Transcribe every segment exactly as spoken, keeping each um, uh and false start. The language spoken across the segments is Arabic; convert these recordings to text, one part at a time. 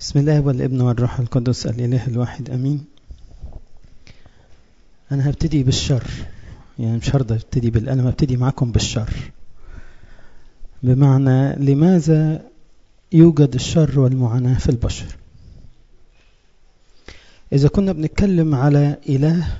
بسم الله والابن والروح القدس الإله الواحد أمين. أنا هبتدي بالشر، يعني مش هرضى ابتدي بالألم، هبتدي معكم بالشر. بمعنى لماذا يوجد الشر والمعاناة في البشر؟ إذا كنا بنتكلم على إله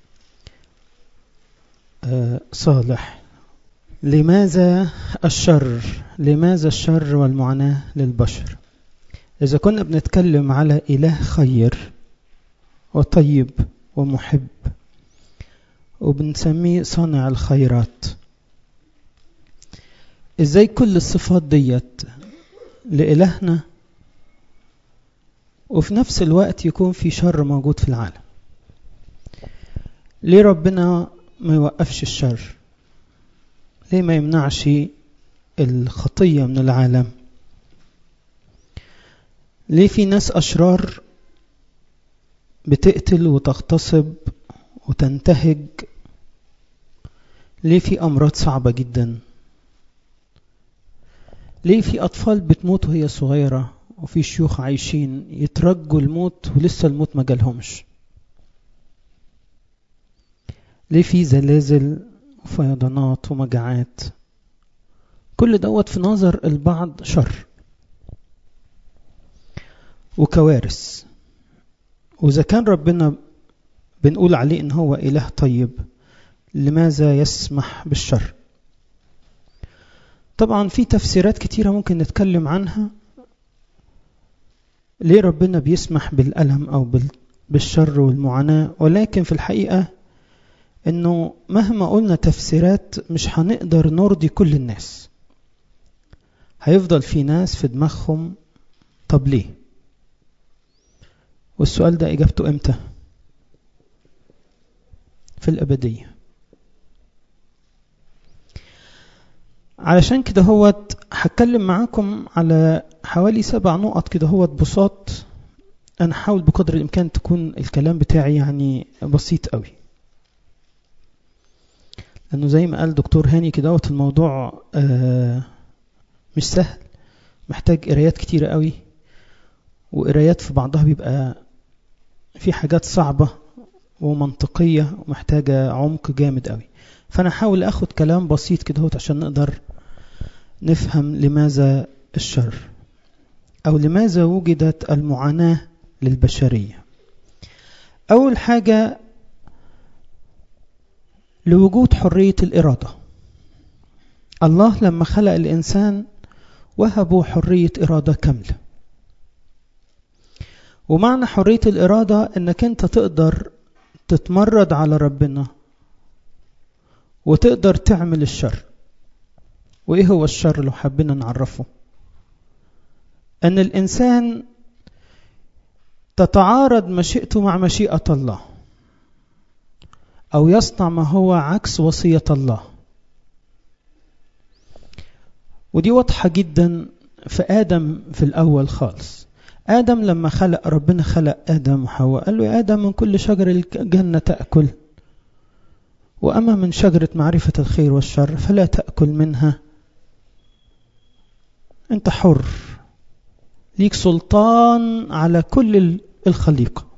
صالح، لماذا الشر؟ لماذا الشر والمعاناة للبشر؟ إذا كنا بنتكلم على إله خير وطيب ومحب وبنسميه صانع الخيرات، إزاي كل الصفات ديت لإلهنا وفي نفس الوقت يكون في شر موجود في العالم؟ ليه ربنا ما يوقفش الشر؟ ليه ما يمنعش الخطية من العالم؟ ليه في ناس أشرار بتقتل وتغتصب وتنتهج؟ ليه في أمراض صعبة جدا؟ ليه في أطفال بتموت وهي صغيرة، وفي شيوخ عايشين يترجوا الموت ولسه الموت ما جالهمش؟ ليه في زلازل وفيضانات ومجاعات؟ كل دوت في نظر البعض شر وكوارث. وإذا كان ربنا بنقول عليه إن هو إله طيب، لماذا يسمح بالشر؟ طبعا في تفسيرات كتيرة ممكن نتكلم عنها. ليه ربنا بيسمح بالألم أو بالشر والمعاناة؟ ولكن في الحقيقة إنه مهما قلنا تفسيرات مش هنقدر نرضي كل الناس. هيفضل في ناس في دماغهم طب ليه؟ والسؤال ده إجابته إمتى؟ في الأبدية. علشان كده هوت هتكلم معاكم على حوالي سبع نقط كده هوت بساط. أنا حاول بقدر الإمكان تكون الكلام بتاعي يعني بسيط قوي، لأنه زي ما قال دكتور هاني كده هوت الموضوع آه مش سهل، محتاج قرايات كتيرة قوي، وقرايات في بعضها بيبقى في حاجات صعبة ومنطقية ومحتاجة عمق جامد قوي. فأنا حاول أخد كلام بسيط كده هوت عشان نقدر نفهم لماذا الشر، أو لماذا وجدت المعاناة للبشرية. أول حاجة، لوجود حرية الإرادة. الله لما خلق الإنسان وهبه حرية إرادة كاملة. ومعنى حرية الإرادة إنك أنت تقدر تتمرد على ربنا وتقدر تعمل الشر. وإيه هو الشر لو حبينا نعرفه؟ أن الإنسان تتعارض مشيئته مع مشيئة الله، أو يصنع ما هو عكس وصية الله. ودي واضحة جدا في آدم في الأول خالص. آدم لما خلق ربنا خلق آدم وحواء، قال له يا آدم من كل شجر الجنة تأكل، وأما من شجرة معرفة الخير والشر فلا تأكل منها. أنت حر، ليك سلطان على كل الخليقة.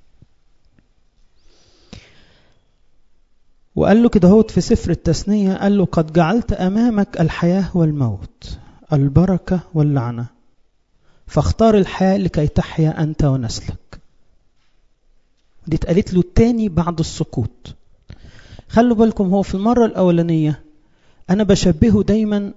وقال له كده هوت في سفر التثنية، قال له قد جعلت أمامك الحياة والموت، البركة واللعنة، فاختار الحياة لكي تحيا أنت ونسلك. دي اتقالت له التاني بعد السقوط. خلوا بالكم، هو في المرة الأولانية أنا بشبهه دايما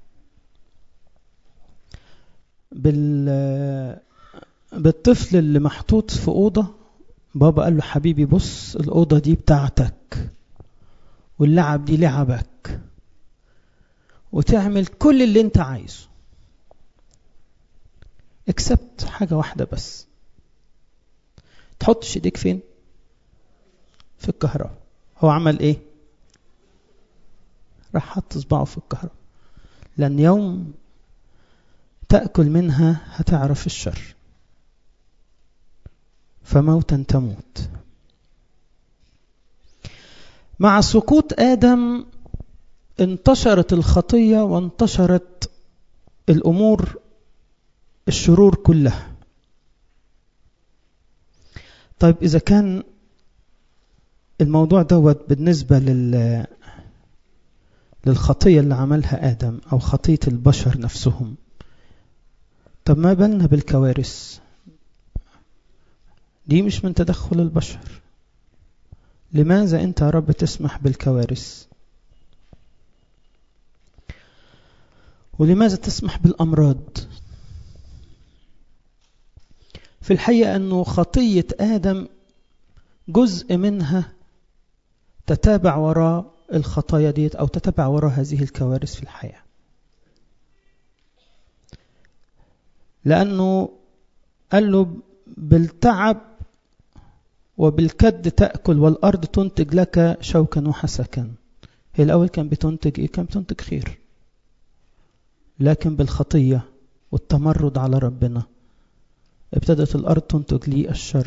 بال بالطفل اللي محطوط في أوضة. بابا قال له حبيبي بص، الأوضة دي بتاعتك واللعب دي لعبك، وتعمل كل اللي انت عايزه اكسبت حاجة واحدة بس، تحطش ايديك فين؟ في الكهرباء. هو عمل ايه؟ راح حط صباعه في الكهرباء، لأن يوم تأكل منها هتعرف الشر، فموتا تموت. مع سقوط آدم انتشرت الخطية وانتشرت الأمور الشرور كلها. طيب إذا كان الموضوع دوت بالنسبة لل للخطية اللي عملها آدم أو خطية البشر نفسهم، طب ما بالنا بالكوارث دي؟ مش من تدخل البشر. لماذا أنت يا رب تسمح بالكوارث؟ ولماذا تسمح بالأمراض؟ في الحقيقة أنه خطية آدم جزء منها تتابع وراء الخطايا ديت أو تتابع وراء هذه الكوارث في الحياة، لأنه قال له بالتعب وبالكد تأكل والأرض تنتج لك شوكا وحسكا. هي الأول كان بتنتج إيه؟ كان بتنتج خير، لكن بالخطية والتمرد على ربنا ابتدت الأرض تنتج لي الشر.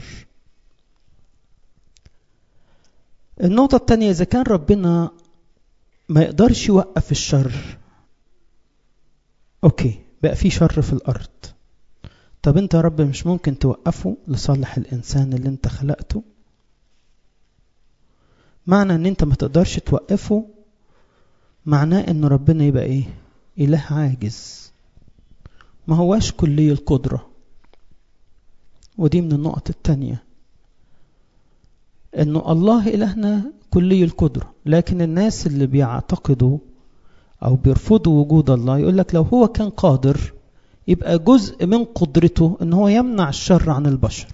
النقطة الثانية، إذا كان ربنا ما يقدرش يوقف الشر، أوكي بقى في شر في الأرض، طب أنت يا رب مش ممكن توقفه لصالح الإنسان اللي أنت خلقته؟ معنى أن أنت ما تقدرش توقفه معناه أن ربنا يبقى إيه؟ إله عاجز، ما هواش كلي القدرة. ودي من النقط التانية، أنه الله إلهنا كلي القدرة، لكن الناس اللي بيعتقدوا أو بيرفضوا وجود الله يقول لك لو هو كان قادر يبقى جزء من قدرته أنه هو يمنع الشر عن البشر.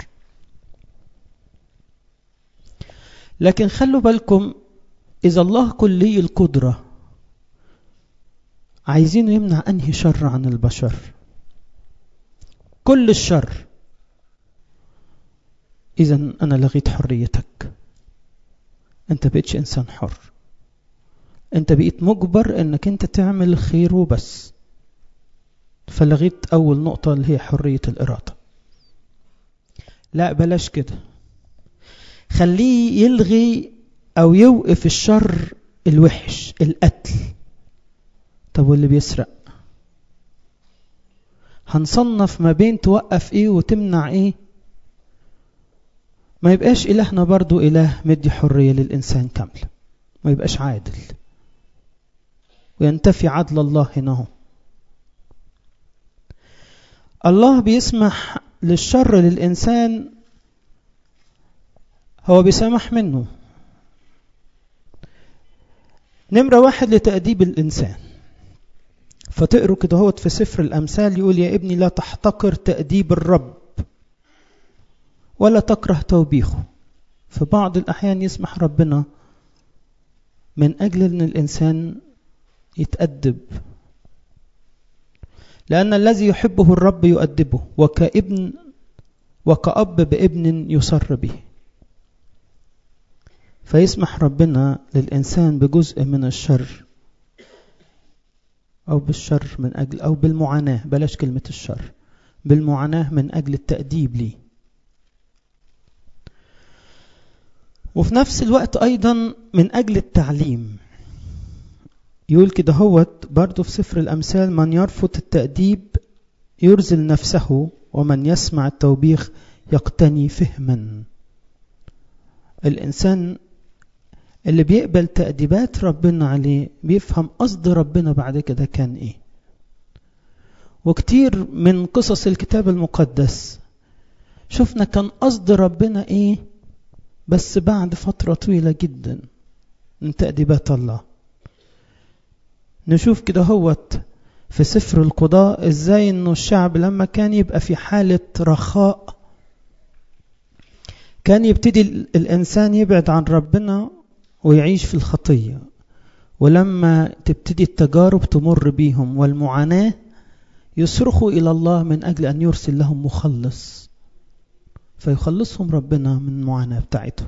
لكن خلوا بالكم، إذا الله كلي القدرة عايزين يمنع أنهي شر عن البشر؟ كل الشر. إذن أنا لغيت حريتك، أنت بقيتش إنسان حر، أنت بقيت مجبر أنك أنت تعمل الخير وبس. فلغيت أول نقطة اللي هي حرية الإرادة. لا بلاش كده، خليه يلغي أو يوقف الشر الوحش، القتل. طب واللي بيسرق؟ هنصنف ما بين توقف إيه وتمنع إيه؟ ما يبقاش إلهنا برضو إله مدي حرية للإنسان كاملة، ما يبقاش عادل وينتفي عدل الله هنا. الله بيسمح للشر للإنسان، هو بيسمح منه. نمرة واحد لتأديب الإنسان، فتقروا كده هوت في سفر الأمثال يقول يا ابني لا تحتقر تأديب الرب ولا تكره توبيخه. في بعض الأحيان يسمح ربنا من أجل أن الإنسان يتأدب، لأن الذي يحبه الرب يؤدبه وكابن وكأب بابن يسر به. فيسمح ربنا للإنسان بجزء من الشر أو بالشر من أجل أو بالمعاناة، بلاش كلمة الشر، بالمعاناة من أجل التأديب لي. وفي نفس الوقت أيضا من أجل التعليم. يقول كده هوت برضو في سفر الأمثال من يرفض التأديب يرزل نفسه ومن يسمع التوبيخ يقتني فهما. الإنسان اللي بيقبل تأديبات ربنا عليه بيفهم قصد ربنا بعد كده كان إيه. وكتير من قصص الكتاب المقدس شفنا كان قصد ربنا إيه بس بعد فترة طويلة جدا من تأديبات الله. نشوف كده هوت في سفر القضاء إزاي إنه الشعب لما كان يبقى في حالة رخاء كان يبتدي الإنسان يبعد عن ربنا ويعيش في الخطية، ولما تبتدي التجارب تمر بيهم والمعاناة يصرخوا إلى الله من أجل أن يرسل لهم مخلص فيخلصهم ربنا من المعاناة بتاعتهم.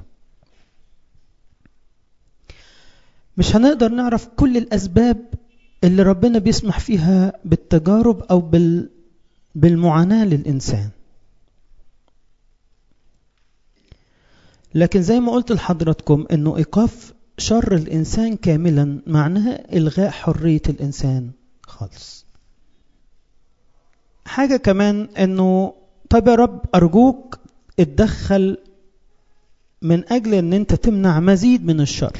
مش هنقدر نعرف كل الأسباب اللي ربنا بيسمح فيها بالتجارب أو بال بالمعاناة للإنسان، لكن زي ما قلت لحضراتكم إنه إيقاف شر الإنسان كاملا معناها إلغاء حرية الإنسان خالص. حاجة كمان إنه طب يا رب أرجوك اتدخل من أجل أن أنت تمنع مزيد من الشر.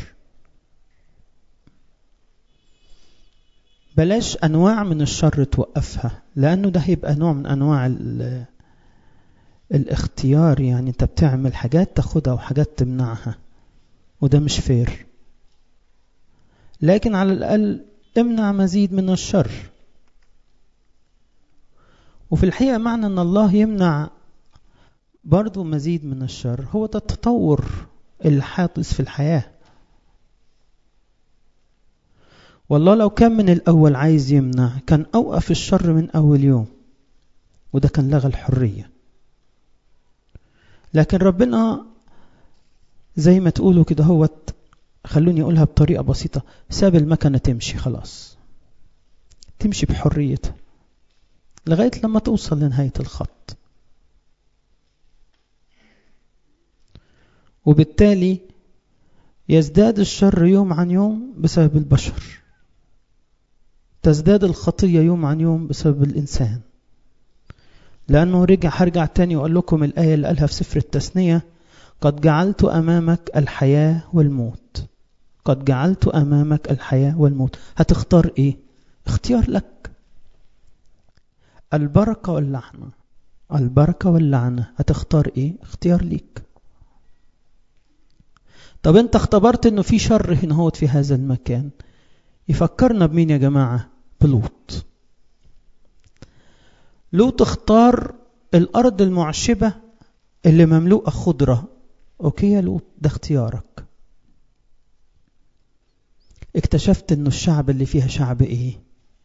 بلاش أنواع من الشر توقفها، لأنه ده هيبقى نوع من أنواع الاختيار. يعني أنت بتعمل حاجات تاخدها وحاجات تمنعها، وده مش فير. لكن على الأقل امنع مزيد من الشر. وفي الحقيقة معنى أن الله يمنع برضو مزيد من الشر هو ده التطور الحادث في الحياة. والله لو كان من الأول عايز يمنع كان أوقف الشر من أول يوم، وده كان لغى الحرية. لكن ربنا زي ما تقولوا كده هو، خلوني أقولها بطريقة بسيطة، ساب المكنة تمشي خلاص، تمشي بحريتها لغاية لما توصل لنهاية الخط. وبالتالي يزداد الشر يوم عن يوم بسبب البشر، تزداد الخطية يوم عن يوم بسبب الإنسان. لأنه رجع هرجع تاني وأقول لكم الآية اللي قالها في سفر التثنية: قد جعلت أمامك الحياة والموت. قد جعلت أمامك الحياة والموت. هتختار إيه؟ اختيار لك. البركة واللعنة، البركة واللعنة، هتختار إيه؟ اختيار ليك. طب أنت اختبرت إنه في شر هنا هو في هذا المكان. يفكرنا بمين يا جماعة؟ بلوط. لوط اختار الأرض المعشبة اللي مملوءة خضرة. أوكي يا لوط، ده اختيارك. اكتشفت إنه الشعب اللي فيها شعب إيه؟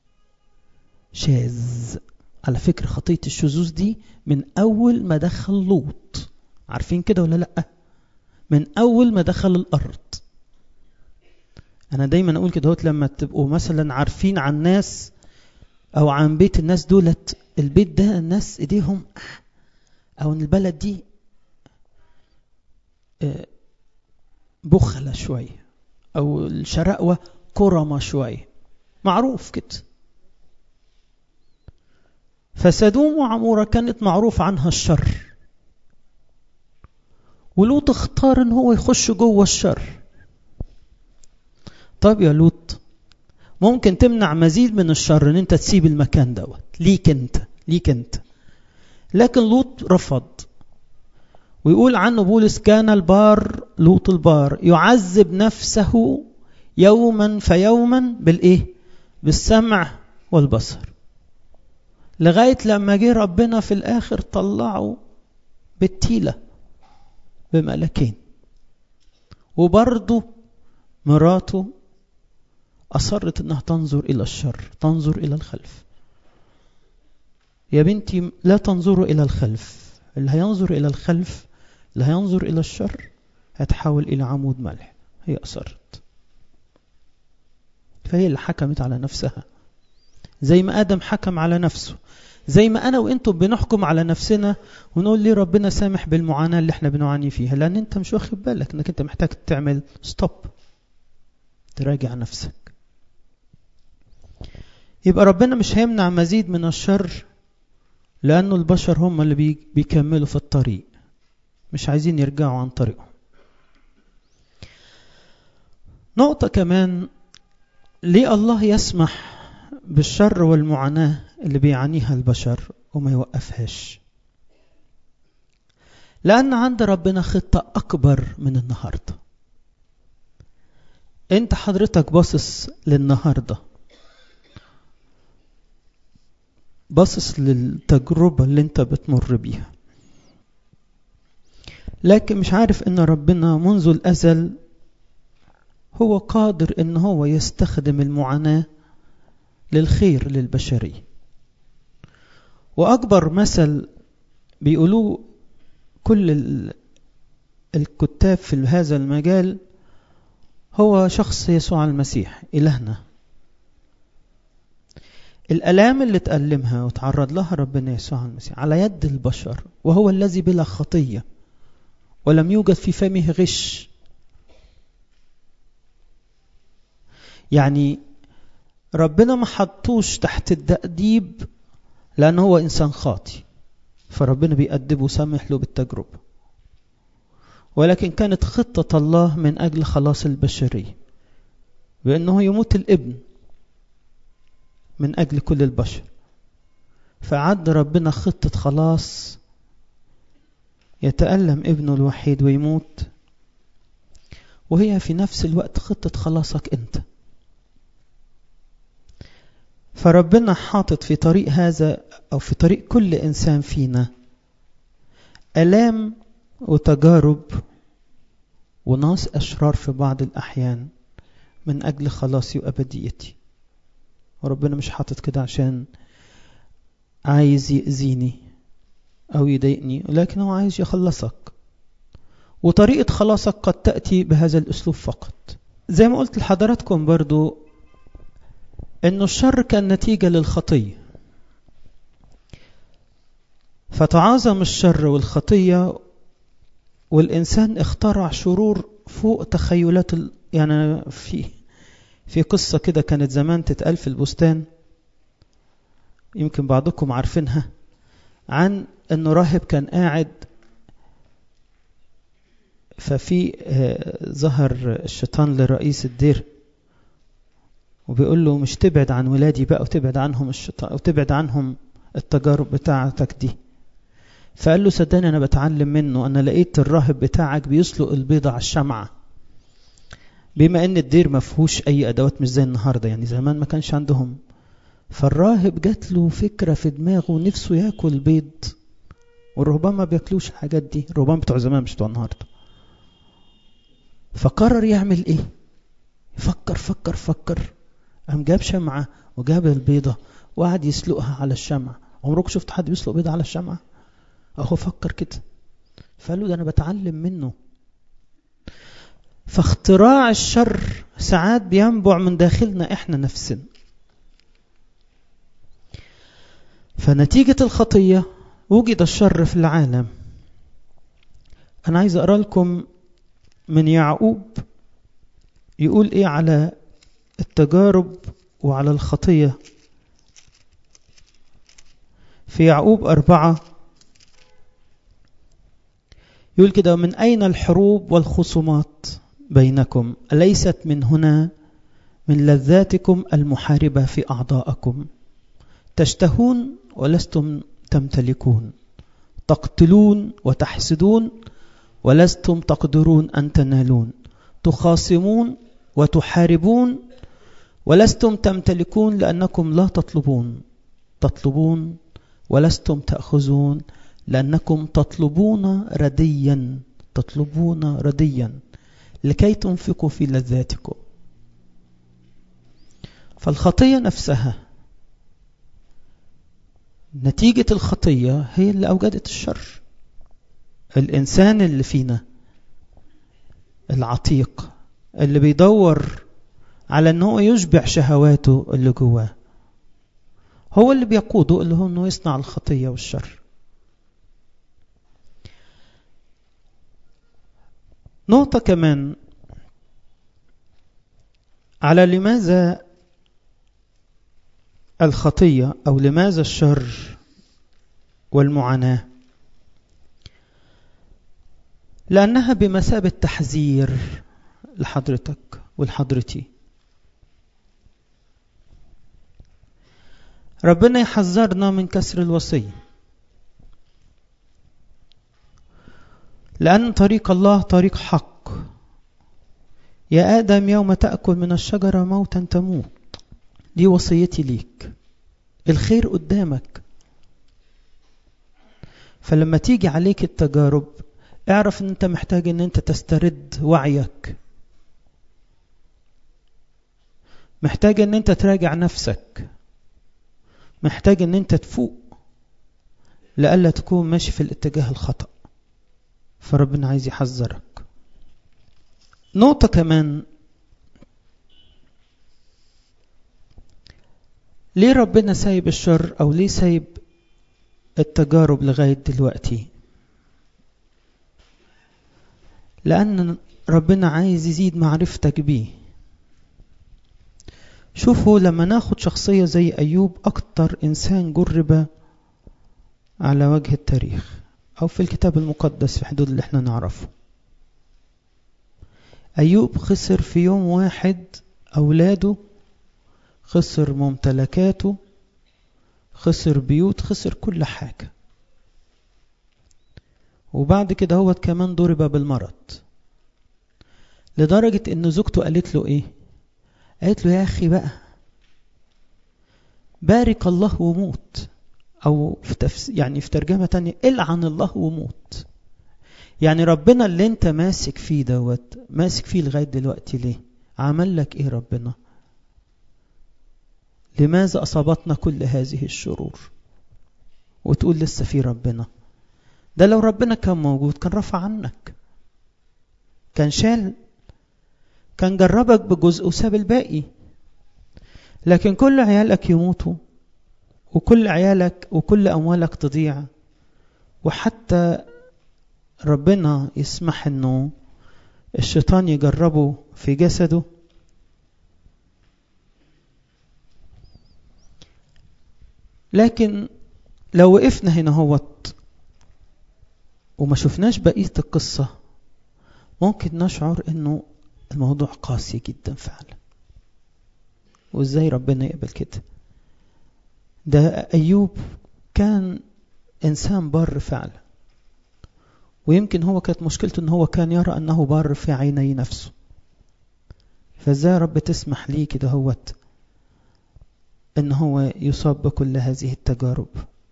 شاذ. على فكرة خطية الشذوذ دي من أول ما دخل لوط، عارفين كده ولا لأ؟ من أول ما دخل الأرض. أنا دايما أقول كده، لما تبقوا مثلا عارفين عن ناس أو عن بيت الناس دولت، البيت ده الناس إيديهم، أو إن البلد دي بخلة شوية، أو الشرقوة كرمة شوية، معروف كده. فسدوم وعمورة كانت معروف عنها الشر، ولوط اختار ان هو يخش جوه الشر. طب يا لوط، ممكن تمنع مزيد من الشر ان انت تسيب المكان دوت ليك انت ليك انت لكن لوط رفض. ويقول عنه بولس: كان البار لوط البار يعذب نفسه يوما فيوما بالايه؟ بالسمع والبصر، لغاية لما جه ربنا في الاخر طلعه بالتيلة بملكين. وبرضه مراته أصرت أنها تنظر إلى الشر، تنظر إلى الخلف. يا بنتي لا تنظروا إلى الخلف، اللي هينظر إلى الخلف، اللي هينظر إلى الشر، هتحول إلى عمود ملح. هي أصرت، فهي اللي حكمت على نفسها، زي ما آدم حكم على نفسه، زي ما أنا وإنتم بنحكم على نفسنا ونقول لي ربنا سامح بالمعاناة اللي احنا بنعاني فيها، لأن أنت مش واخد بالك أنك أنت محتاج تعمل ستوب، تراجع نفسك. يبقى ربنا مش هيمنع مزيد من الشر، لأنه البشر هم اللي بيكملوا في الطريق، مش عايزين يرجعوا عن طريقهم. نقطة كمان، ليه الله يسمح بالشر والمعاناة اللي بيعانيها البشر وما يوقفهاش؟ لأن عند ربنا خطة أكبر من النهاردة. أنت حضرتك باصص للنهاردة، باصص للتجربة اللي أنت بتمر بيها، لكن مش عارف أن ربنا منذ الأزل هو قادر أن هو يستخدم المعاناة للخير للبشرية. وأكبر مثل بيقولوه كل الكتاب في هذا المجال هو شخص يسوع المسيح إلهنا. الآلام اللي تألمها وتعرض لها ربنا يسوع المسيح على يد البشر، وهو الذي بلا خطية ولم يوجد في فمه غش. يعني ربنا ما حطوش تحت التأديب لأنه هو إنسان خاطي، فربنا بيأدبه وسامح له بالتجربة. ولكن كانت خطة الله من أجل خلاص البشرية، بأنه يموت الابن من أجل كل البشر. فعد ربنا خطة خلاص، يتألم ابنه الوحيد ويموت، وهي في نفس الوقت خطة خلاصك أنت. فربنا حاطط في طريق هذا أو في طريق كل إنسان فينا آلام وتجارب وناس أشرار في بعض الأحيان من أجل خلاصي وأبديتي. وربنا مش حاطط كده عشان عايز يأذيني أو يضايقني، ولكن هو عايز يخلصك. وطريقة خلاصك قد تأتي بهذا الأسلوب فقط. زي ما قلت لحضراتكم برضو إنه الشر كان نتيجة للخطية، فتعاظم الشر والخطية، والإنسان اخترع شرور فوق تخيلات ال... يعني في في قصة كده كانت زمان تتقال في البستان، يمكن بعضكم عارفينها، عن إنه راهب كان قاعد، ففي ظهر الشيطان لرئيس الدير وبيقول له مش تبعد عن ولادي بقى وتبعد عنهم الشيطان وتبعد عنهم التجارب بتاعتك دي. فقال له صدقني أنا بتعلم منه، أنا لقيت الراهب بتاعك بيسلق البيضة على الشمعة، بما أن الدير ما فيهوش أي أدوات مش زي النهاردة، يعني زمان ما كانش عندهم. فالراهب جات له فكرة في دماغه نفسه يأكل بيض، والرهبان ما بيأكلوش الحاجات دي، الرهبان بتوع زمان مش بتوع النهاردة. فقرر يعمل إيه؟ فكر فكر فكر قام جاب شمعة وجاب البيضة وقعد يسلقها على الشمعة. عمرك شفت حد بيسلق بيضة على الشمعة؟ أهو فكر كده. فقال له ده أنا بتعلم منه. فاختراع الشر ساعات بينبع من داخلنا إحنا نفسنا. فنتيجة الخطية وجد الشر في العالم. أنا عايز أقرأ لكم من يعقوب يقول إيه على التجارب وعلى الخطية. في يعقوب أربعة يقول كده: من أين الحروب والخصومات بينكم؟ أليست من هنا من لذاتكم المحاربة في أعضائكم؟ تشتهون ولستم تمتلكون، تقتلون وتحسدون ولستم تقدرون أن تنالون، تخاصمون وتحاربون ولستم تمتلكون لأنكم لا تطلبون، تطلبون ولستم تأخذون لأنكم تطلبون رديا، تطلبون رديا لكي تنفقوا في لذاتكم. فالخطية نفسها، نتيجة الخطية هي اللي أوجدت الشر. الإنسان اللي فينا العتيق اللي بيدور على أنه يشبع شهواته اللي جواه هو اللي بيقوده، اللي هو أنه يصنع الخطية والشر. نقطة كمان على لماذا الخطية أو لماذا الشر والمعاناة. لأنها بمثابة تحذير لحضرتك ولحضرتي. ربنا يحذرنا من كسر الوصية، لأن طريق الله طريق حق. يا آدم يوم تأكل من الشجرة موتا تموت. دي وصيتي ليك، الخير قدامك. فلما تيجي عليك التجارب اعرف ان انت محتاج ان انت تسترد وعيك، محتاج ان انت تراجع نفسك، محتاج ان انت تفوق لألا تكون ماشي في الاتجاه الخطأ. فربنا عايز يحذرك. نقطة كمان، ليه ربنا سايب الشر أو ليه سايب التجارب لغاية دلوقتي؟ لأن ربنا عايز يزيد معرفتك بيه. شوفوا لما ناخد شخصية زي أيوب، أكتر إنسان جرب على وجه التاريخ أو في الكتاب المقدس في حدود اللي احنا نعرفه. أيوب خسر في يوم واحد أولاده، خسر ممتلكاته، خسر بيوت، خسر كل حاجة. وبعد كده هو كمان ضرب بالمرض، لدرجة ان زوجته قالت له ايه؟ قالت له يا اخي بقى بارك الله وموت، او في تفس يعني في ترجمة تانية العن الله وموت. يعني ربنا اللي انت ماسك فيه دوت ماسك فيه لغاية دلوقتي ليه؟ عمل لك ايه ربنا؟ لماذا اصابتنا كل هذه الشرور؟ وتقول لسه في ربنا؟ ده لو ربنا كان موجود كان رفع عنك، كان شال، كان جربك بجزء وساب الباقي. لكن كل عيالك يموتوا، وكل عيالك وكل أموالك تضيع، وحتى ربنا يسمح انه الشيطان يجربه في جسده. لكن لو وقفنا هنا هوت وما شفناش بقية القصة ممكن نشعر انه الموضوع قاسي جدا فعلا، وازاي ربنا يقبل كده؟ ده أيوب كان إنسان بار فعلا، ويمكن هو كانت مشكلته ان هو كان يرى أنه بار في عيني نفسه. فازاي رب تسمح ليه كده هوت ان هو يصاب بكل هذه التجارب؟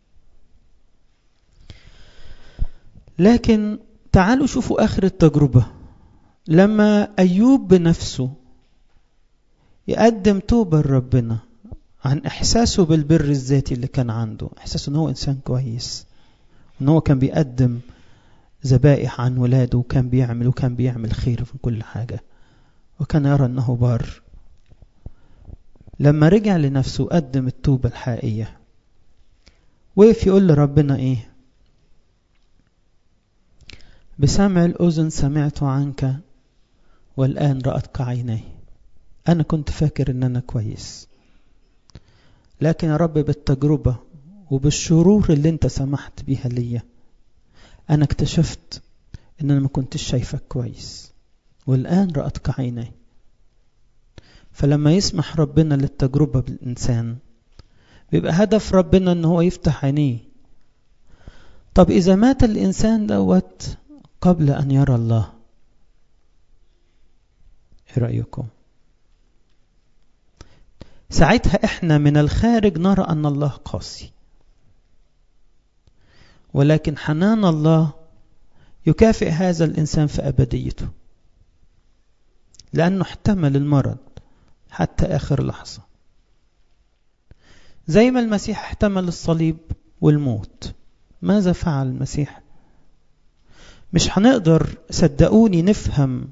لكن تعالوا شوفوا آخر التجربة، لما أيوب بنفسه يقدم توبة لربنا عن إحساسه بالبر الذاتي اللي كان عنده، إحساسه أنه إنسان كويس، أنه كان بيقدم ذبائح عن ولاده، وكان بيعمل وكان بيعمل خير في كل حاجة، وكان يرى أنه بار. لما رجع لنفسه قدم التوبة الحقيقية، وقف يقول لربنا إيه؟ بسمع الأذن سمعت عنك والآن رأتك عيني. أنا كنت فاكر أن أنا كويس، لكن يا رب بالتجربة وبالشرور اللي أنت سمحت بيها ليا أنا اكتشفت أن أنا ما كنتش شايفك كويس، والآن رأتك عيني. فلما يسمح ربنا للتجربة بالإنسان بيبقى هدف ربنا أنه هو يفتح عينيه. طب إذا مات الإنسان دوت قبل أن يرى الله، إيه رأيكم؟ ساعتها إحنا من الخارج نرى أن الله قاسي، ولكن حنان الله يكافئ هذا الإنسان في أبديته، لأنه احتمل المرض حتى آخر لحظة، زي ما المسيح احتمل الصليب والموت. ماذا فعل المسيح؟ مش هنقدر صدقوني نفهم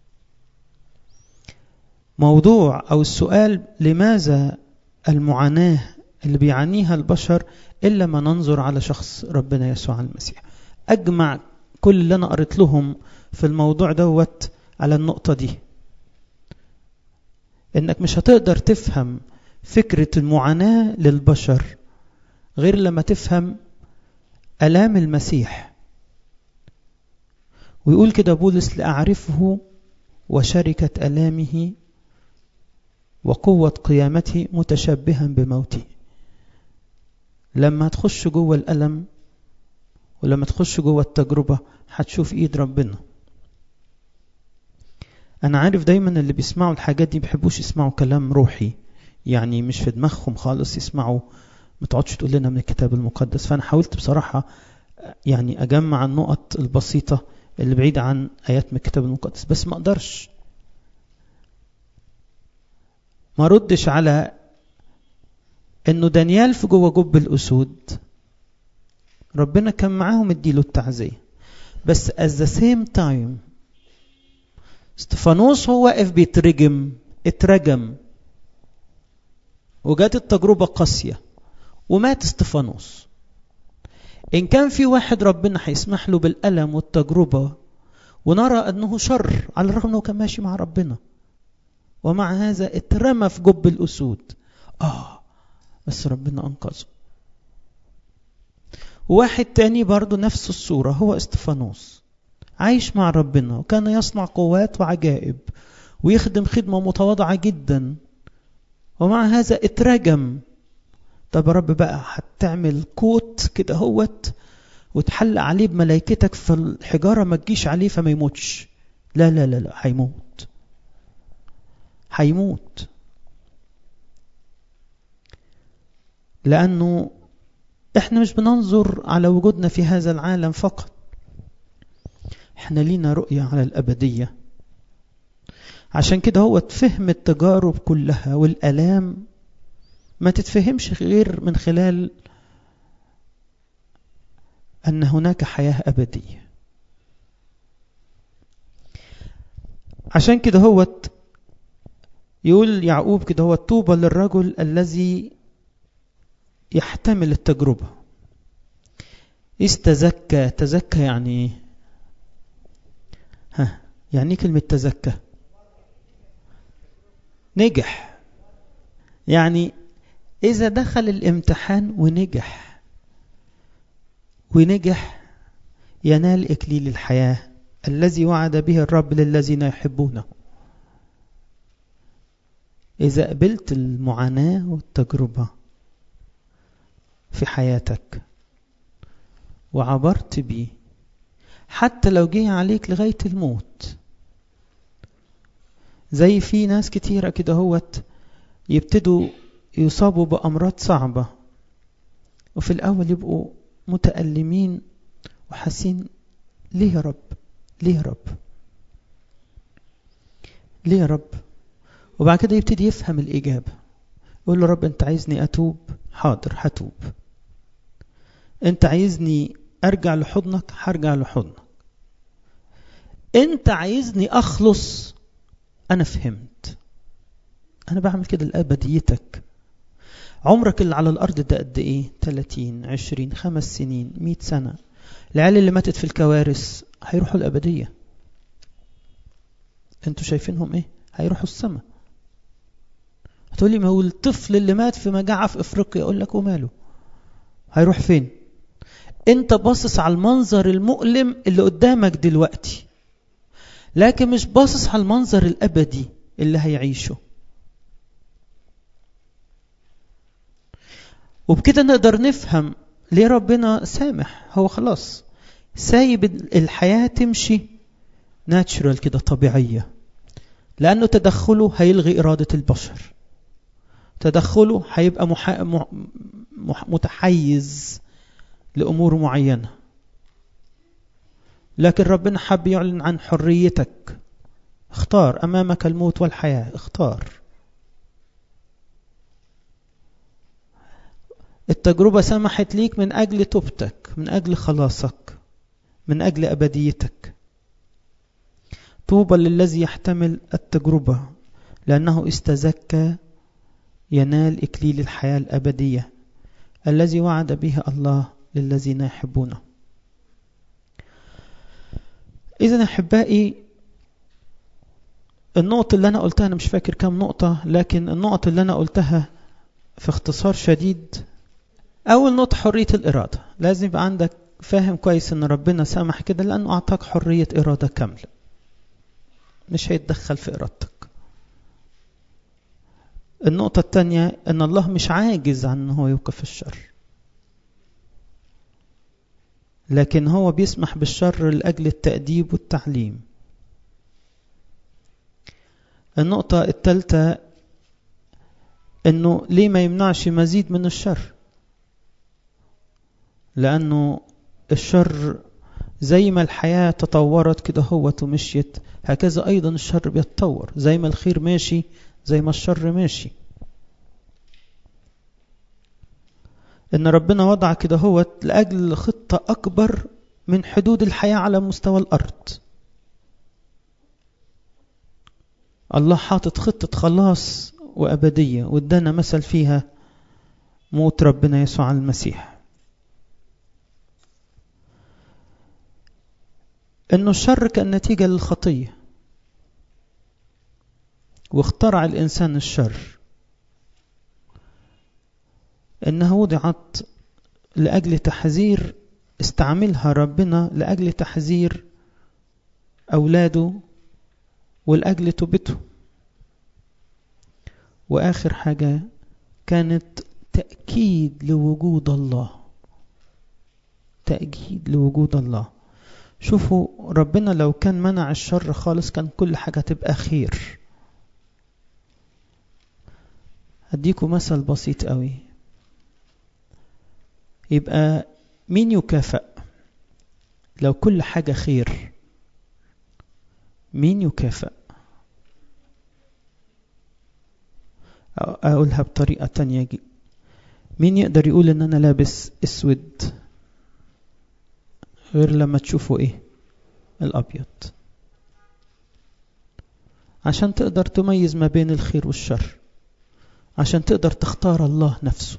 موضوع أو السؤال لماذا المعاناة اللي بيعانيها البشر إلا ما ننظر على شخص ربنا يسوع المسيح. أجمع كل اللي أنا قريت لهم في الموضوع دوت على النقطة دي، إنك مش هتقدر تفهم فكرة المعاناة للبشر غير لما تفهم ألام المسيح. ويقول كده بولس لأعرفه وشركة ألامه وقوة قيامته متشبها بموته. لما تخش جوه الألم ولما تخش جوه التجربة هتشوف إيد ربنا. أنا عارف دايما اللي بيسمعوا الحاجات دي بيحبوش يسمعوا كلام روحي، يعني مش في دماغهم خالص يسمعوا، ما تقعدش تقول لنا من الكتاب المقدس. فأنا حاولت بصراحة يعني أجمع النقط البسيطة اللي بعيدة عن آيات من الكتاب المقدس، بس ما أقدرش ما ردش على إنه دانيال في جوه جب الأسود ربنا كان معاهم اديله التعزية، بس at the same time استفانوس هو واقف بيترجم اترجم وجات التجربة قاسية ومات استفانوس. إن كان في واحد ربنا هيسمح له بالألم والتجربة ونرى أنه شر على الرغم أنه كان ماشي مع ربنا، ومع هذا اترمى في جب الأسود، آه بس ربنا أنقذه. واحد تاني برضو نفس الصورة هو استفانوس، عايش مع ربنا وكان يصنع قوات وعجائب ويخدم خدمة متواضعة جدا، ومع هذا اترجم. طب يا رب بقى هتعمل كوت كده هوت وتحل عليه بملائكتك فالحجارة ما تجيش عليه فما يموتش؟ لا لا لا لا، هيموت هيموت. لأنه احنا مش بننظر على وجودنا في هذا العالم فقط، احنا لينا رؤية على الأبدية. عشان كده هو تفهم التجارب كلها والآلام ما تتفهمش غير من خلال أن هناك حياة أبدية. عشان كده هو يقول يعقوب كده هو طوبى للرجل الذي يحتمل التجربة. استزكى، تزكى يعني ها يعني كلمة تزكى نجح. يعني إذا دخل الامتحان ونجح ونجح ينال إكليل الحياة الذي وعد به الرب للذين يحبونه. إذا قبلت المعاناة والتجربة في حياتك وعبرت بيه، حتى لو جه عليك لغاية الموت، زي في ناس كتيرة كده هوت يبتدوا يصابوا بأمراض صعبة وفي الأول يبقوا متألمين وحاسين ليه يا رب، ليه يا رب، ليه يا رب. وبعد كده يبتدي يفهم الإجابة، يقول له رب أنت عايزني أتوب، حاضر هتوب. أنت عايزني أرجع لحضنك، هرجع لحضنك. أنت عايزني أخلص، أنا فهمت، أنا بعمل كده لأبديتك. عمرك اللي على الأرض ده قد إيه؟ ثلاثين، عشرين، خمس سنين، مئة سنة. العيال اللي ماتت في الكوارث هيروحوا الأبدية. أنتوا شايفينهم إيه؟ هيروحوا السماء. هتقولي ما هو الطفل اللي مات في مجاعة في إفريقيا، أقول لك وماله، هيروح فين؟ أنت باصص على المنظر المؤلم اللي قدامك دلوقتي، لكن مش باصص على المنظر الأبدي اللي هيعيشه. وبكده نقدر نفهم ليه ربنا سامح. هو خلاص سايب الحياة تمشي ناتشرال كده، طبيعية، لأنه تدخله هيلغي إرادة البشر. تدخله هيبقى محا... مح... متحيز لأمور معينة. لكن ربنا حب يعلن عن حريتك. اختار، أمامك الموت والحياة، اختار. التجربة سمحت ليك من أجل توبتك، من أجل خلاصك، من أجل أبديتك. طوبى للذي يحتمل التجربة لأنه استزكى ينال إكليل الحياة الأبدية الذي وعد به الله للذين يحبونه. إذن أحبائي، النقطة اللي أنا قلتها، أنا مش فاكر كم نقطة، لكن النقطة اللي أنا قلتها في اختصار شديد. أول نقطة حرية الإرادة. لازم يبقى عندك فاهم كويس أن ربنا سامح كده لأنه أعطاك حرية إرادة كاملة، مش هيتدخل في إرادتك. النقطة الثانية أن الله مش عاجز عن أنه يوقف الشر، لكن هو بيسمح بالشر لأجل التأديب والتعليم. النقطة الثالثة أنه ليه ما يمنعش مزيد من الشر، لأنه الشر زي ما الحياة تطورت كده هوت ومشيت، هكذا أيضا الشر بيتطور. زي ما الخير ماشي زي ما الشر ماشي. إن ربنا وضع كده هوت لأجل خطة أكبر من حدود الحياة على مستوى الأرض. الله حاطط خطة خلاص وأبدية، وادانا مثل فيها موت ربنا يسوع المسيح. إنه الشر كان نتيجة للخطية، واخترع الإنسان الشر. إنها وضعت لأجل تحذير، استعملها ربنا لأجل تحذير أولاده والأجل توبته. وآخر حاجة كانت تأكيد لوجود الله، تأكيد لوجود الله. شوفوا ربنا لو كان منع الشر خالص كان كل حاجة تبقى خير. هديكم مثل بسيط قوي. يبقى مين يكافئ لو كل حاجة خير؟ مين يكافئ؟ أقولها بطريقة تانية. مين يقدر يقول إن أنا لابس أسود غير لما تشوفوا إيه؟ الأبيض، عشان تقدر تميز ما بين الخير والشر، عشان تقدر تختار الله نفسه.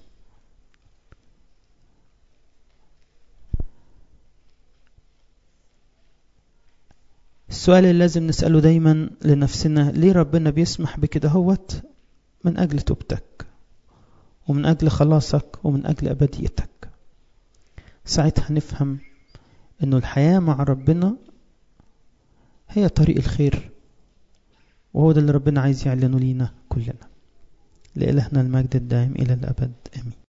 السؤال اللي لازم نسأله دايما لنفسنا: ليه ربنا بيسمح بكده هوت؟ من أجل توبتك ومن أجل خلاصك ومن أجل أبديتك. ساعتها نفهم إنه الحياة مع ربنا هي طريق الخير، وهو ده اللي ربنا عايز يعلنه لينا كلنا. لإلهنا المجد الدائم إلى الأبد، آمين.